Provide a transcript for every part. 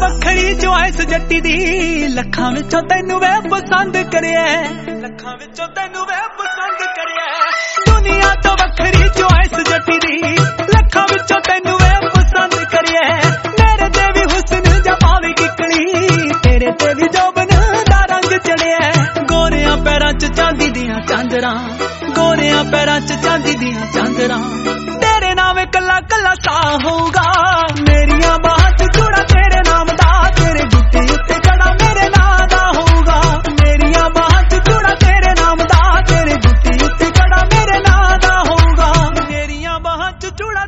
वखरी choice Jatti दी लखां विचों तैनू वे पसंद करिए लखां विचों तैनू वे पसंद करिए दुनिया तो वखरी चॉइस जट्टी दी लखां विचों तैनू वे पसंद करिए मेरे ते भी हुस्न जमावे किकली तेरे ते भी जोबन दा रंग चढ़िए गोरियां पैरां च चांदी दियां चांदरां गोरियां पैरां च चांदी दियां चांदरां तेरे नाम कला कला सा होगा मेरियां बाहां च चूड़ा तेरे नाम दा तेरे जुत्ते उत्ते कड़ा मेरे नाम दा होगा मेरियां बाहां च चूड़ा तेरे नाम दा तेरे जुत्ते उत्ते कड़ा मेरे नाम दा होगा मेरियां बाहां च चूड़ा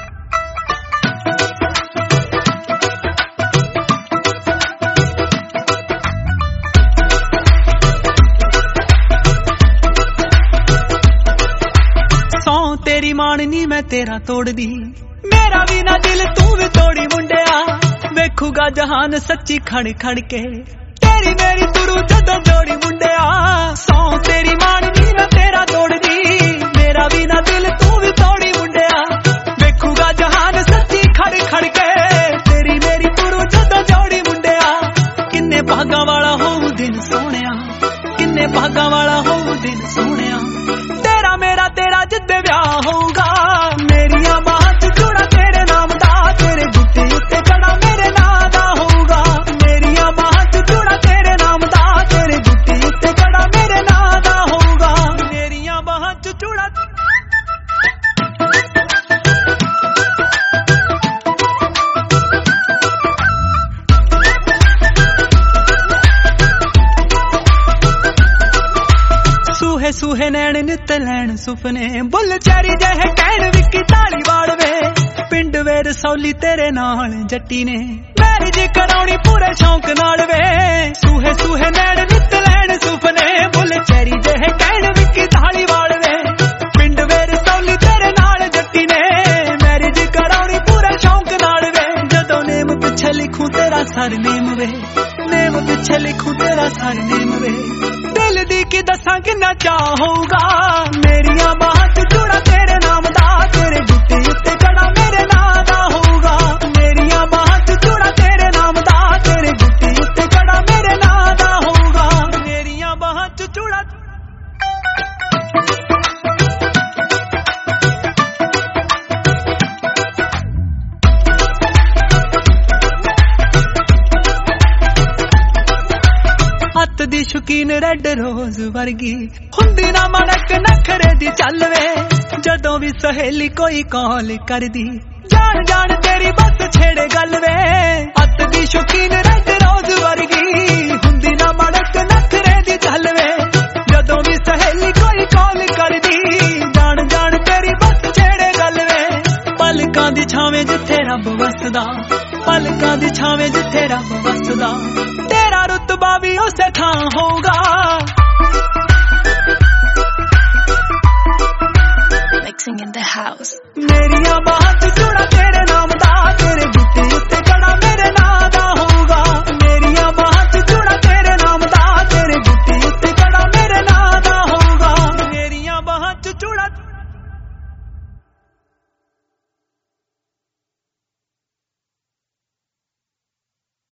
तेरी माननी मैं तेरा तोड़ दी मेरा भी ना दिल तू भी तोड़ी मुंडिया वेखूगा जहान सच्ची खड़ खड़ के तेरी मेरी तुरू जदों जोड़ी मुंडिया सौ तेरी माननी मैं तेरा तोड़ दी मेरा भी ना दिल तू भी तोड़ी मुंडिया वेखूगा जहान सच्ची खड़ खड़ के तेरी मेरी तुरू जदों जोड़ी मुंडिया किन्ने भागा वाला होऊ दिन सोहणिया किन्ने भागा वाला होऊ दिन सोहणिया तेरा मेरा तेरा जिद्दे ब्याह होगा मेरियां बाहां च चूड़ा तेरे नाम दा तेरे जुत्ते उत्ते कड़ा मेरे नाम दा होगा मेरियां बाहां च चूड़ा तेरे नाम दा तेरे जुत्ते उत्ते कड़ा मेरे नाम दा होगा मेरियां बाहां च चूड़ा सूहे सूहे नैन नित लैन सुपने बुल चैरी जहे कैन विकी ताली वाड़वे पिंड वे रसौली तेरे नाल जट्टी ने मैरिज कराउणी पूरे शौक नाल वे सूहे सूहे नैन नित लैन सुपने बुल चैरी जहे कैन विकी ताली वाड़वे पिंड वे रसौली तेरे नाल जट्टी ने मैरिज कराउणी पूरे शौक नाल वे जदों नेम पिछे लिखूं तेरा सरनेम वे नेम पिछे लिखूं तेरा सरनेम वे दिल दी की दसां किन्ना चाह होगा मेरियां बाहां च चूड़ा तेरे नाम दा तेरे जुत्ते उत्ते कड़ा मेरे नाम दा होगा मेरियां बाहां च चूड़ा तेरे नाम दा तेरे जुत्ते उत्ते कड़ा मेरे नाम दा होगा मेरियां बाहां च चूड़ा हत्थ दी शौकीन रेड रोज वर्गी हुंदी ना मड़क नखरे दी चल वे जदों भी सहेली कोई कॉल कर दी जान जान तेरी बस छेड़े गल वे हत्थ दी शौकीन रेड रोज वर्गी हुंदी ना मड़क नखरे दी चल वे जदों भी सहेली कोई कॉल कर दी जान जान तेरी बस छेड़े गल वे पलकां दी छावें जिथे रब वसदा पलकां दी छावें जिथे रब वसदा तेरा रुतबा भी उसे थां होगा Mixing in the house मेरियां बाहां च